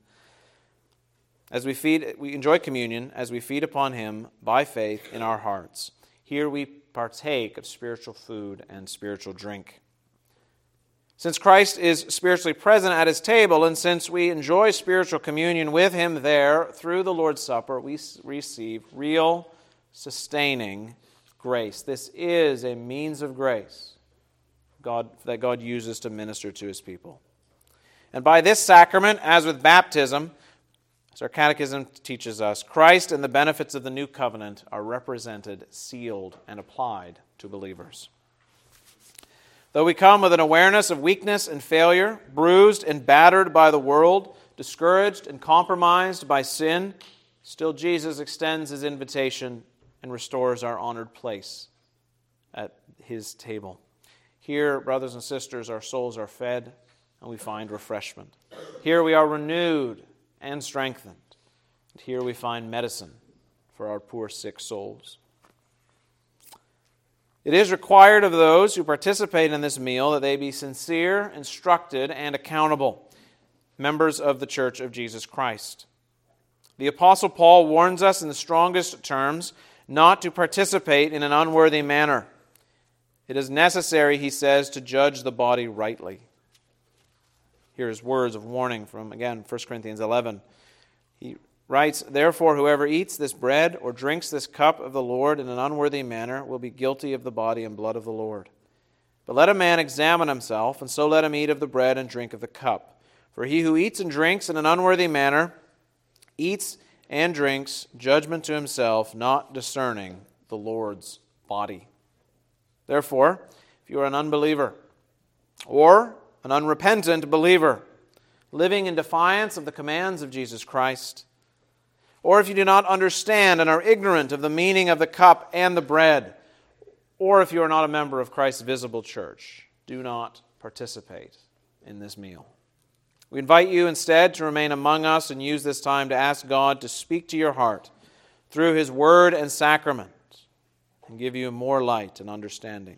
We enjoy communion as we feed upon Him by faith in our hearts. Here we partake of spiritual food and spiritual drink. Since Christ is spiritually present at His table, and since we enjoy spiritual communion with Him there through the Lord's Supper, we receive real, sustaining grace. This is a means of grace that God uses to minister to His people. And by this sacrament, as with baptism, as our catechism teaches us, Christ and the benefits of the new covenant are represented, sealed, and applied to believers. Though we come with an awareness of weakness and failure, bruised and battered by the world, discouraged and compromised by sin, still Jesus extends His invitation and restores our honored place at His table. Here, brothers and sisters, our souls are fed and we find refreshment. Here we are renewed and strengthened. And here we find medicine for our poor sick souls. It is required of those who participate in this meal that they be sincere, instructed, and accountable, members of the Church of Jesus Christ. The Apostle Paul warns us in the strongest terms not to participate in an unworthy manner. It is necessary, he says, to judge the body rightly. Here is words of warning from, again, 1 Corinthians 11. He writes, "Therefore, whoever eats this bread or drinks this cup of the Lord in an unworthy manner will be guilty of the body and blood of the Lord. But let a man examine himself, and so let him eat of the bread and drink of the cup. For he who eats and drinks in an unworthy manner eats and drinks judgment to himself, not discerning the Lord's body. Therefore, if you are an unbeliever or an unrepentant believer, living in defiance of the commands of Jesus Christ, or if you do not understand and are ignorant of the meaning of the cup and the bread, or if you are not a member of Christ's visible church, do not participate in this meal. We invite you instead to remain among us and use this time to ask God to speak to your heart through His Word and sacrament and give you more light and understanding.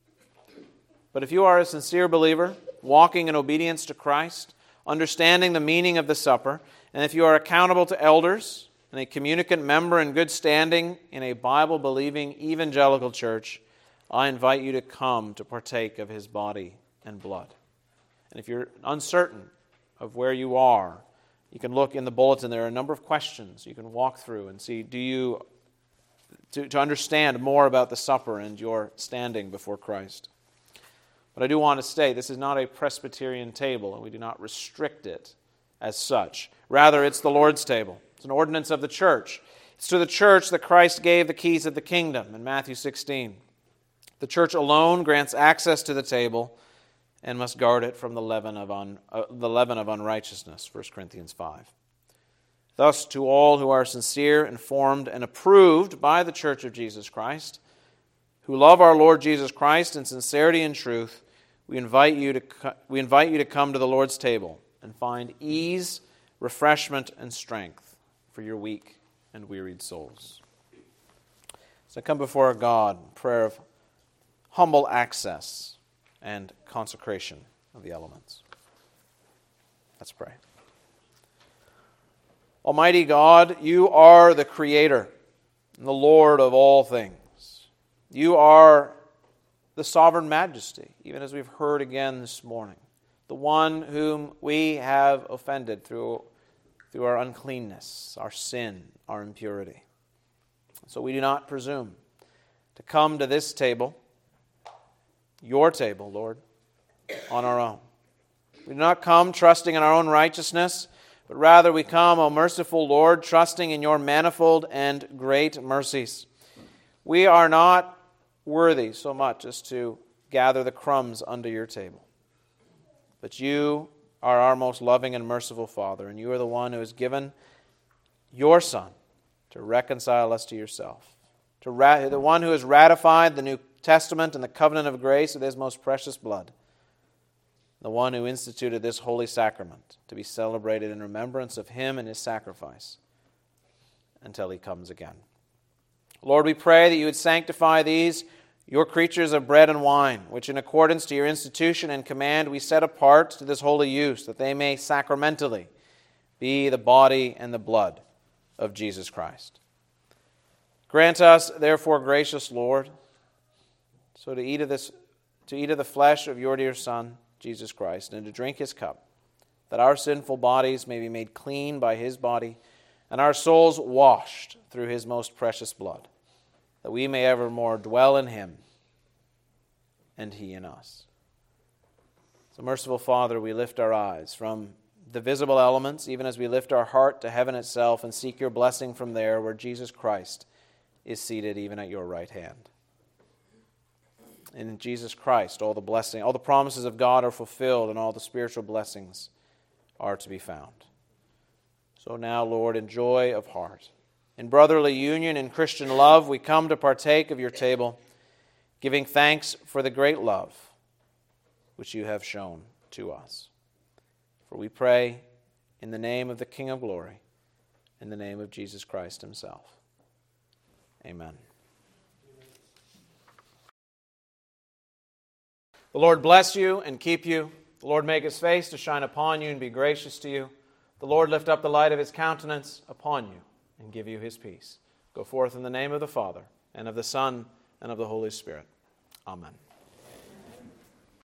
But if you are a sincere believer, walking in obedience to Christ, understanding the meaning of the supper, and if you are accountable to elders and a communicant member in good standing in a Bible-believing evangelical church, I invite you to come to partake of His body and blood. And if you're uncertain of where you are, you can look in the bulletin. There are a number of questions you can walk through and see, to understand more about the supper and your standing before Christ. But I do want to state, this is not a Presbyterian table, and we do not restrict it as such. Rather, it's the Lord's table. It's an ordinance of the church. It's to the church that Christ gave the keys of the kingdom in Matthew 16. The church alone grants access to the table and must guard it from the leaven of unrighteousness, 1 Corinthians 5. Thus, to all who are sincere, informed, and approved by the Church of Jesus Christ, who love our Lord Jesus Christ in sincerity and truth, we invite you to come to the Lord's table and find ease, refreshment, and strength for your weak and wearied souls. So I come before God in prayer of humble access and consecration of the elements. Let's pray. Almighty God, you are the Creator and the Lord of all things. You are the sovereign majesty, even as we've heard again this morning, the one whom we have offended through our uncleanness, our sin, our impurity. So we do not presume to come to this table, your table, Lord, on our own. We do not come trusting in our own righteousness, but rather we come, O merciful Lord, trusting in your manifold and great mercies. We are not worthy so much as to gather the crumbs under your table. But you are our most loving and merciful Father, and you are the one who has given your Son to reconcile us to yourself, the one who has ratified the New Testament and the covenant of grace with His most precious blood, the one who instituted this holy sacrament to be celebrated in remembrance of Him and His sacrifice until He comes again. Lord, we pray that you would sanctify these, your creatures of bread and wine, which in accordance to your institution and command we set apart to this holy use, that they may sacramentally be the body and the blood of Jesus Christ. Grant us, therefore, gracious Lord, so to eat of the flesh of your dear Son, Jesus Christ, and to drink his cup, that our sinful bodies may be made clean by his body, and our souls washed through his most precious blood, that we may evermore dwell in him, and he in us. So, merciful Father, we lift our eyes from the visible elements, even as we lift our heart to heaven itself and seek your blessing from there, where Jesus Christ is seated even at your right hand. And in Jesus Christ, all the promises of God are fulfilled, and all the spiritual blessings are to be found. So now, Lord, in joy of heart, in brotherly union, in Christian love, we come to partake of your table, giving thanks for the great love which you have shown to us. For we pray in the name of the King of glory, in the name of Jesus Christ himself. Amen. The Lord bless you and keep you. The Lord make his face to shine upon you and be gracious to you. The Lord lift up the light of his countenance upon you and give you his peace. Go forth in the name of the Father, and of the Son, and of the Holy Spirit. Amen.